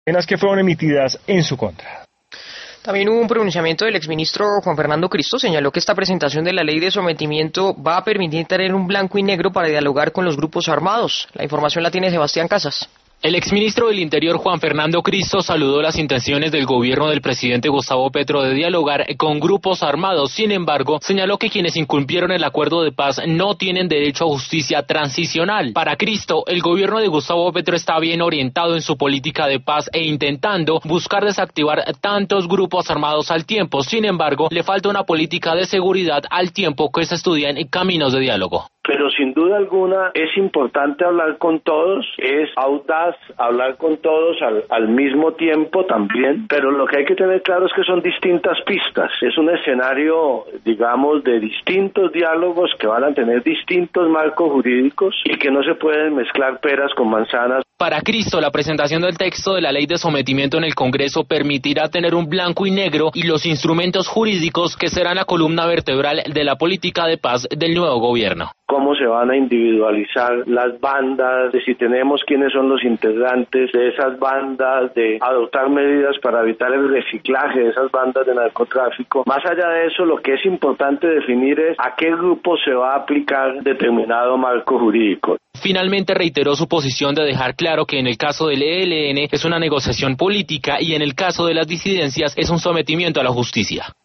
Penas que fueron emitidas en su contra. También hubo un pronunciamiento del exministro Juan Fernando Cristo. Señaló que esta presentación de la ley de sometimiento va a permitir tener un blanco y negro para dialogar con los grupos armados. La información la tiene Sebastián Casas. El exministro del Interior, Juan Fernando Cristo, saludó las intenciones del gobierno del presidente Gustavo Petro de dialogar con grupos armados. Sin embargo, señaló que quienes incumplieron el acuerdo de paz no tienen derecho a justicia transicional. Para Cristo, el gobierno de Gustavo Petro está bien orientado en su política de paz e intentando buscar desactivar tantos grupos armados al tiempo. Sin embargo, le falta una política de seguridad al tiempo que se estudian caminos de diálogo. Pero sin duda alguna es importante hablar con todos, es audaz hablar con todos al mismo tiempo también, pero lo que hay que tener claro es que son distintas pistas, es un escenario, digamos, de distintos diálogos que van a tener distintos marcos jurídicos y que no se pueden mezclar peras con manzanas. Para Cristo, la presentación del texto de la ley de sometimiento en el Congreso permitirá tener un blanco y negro y los instrumentos jurídicos que serán la columna vertebral de la política de paz del nuevo gobierno. Cómo se van a individualizar las bandas, de si tenemos quiénes son los integrantes de esas bandas, de adoptar medidas para evitar el reciclaje de esas bandas de narcotráfico. Más allá de eso, lo que es importante definir es a qué grupo se va a aplicar determinado marco jurídico. Finalmente reiteró su posición de dejar claro que en el caso del ELN es una negociación política y en el caso de las disidencias es un sometimiento a la justicia.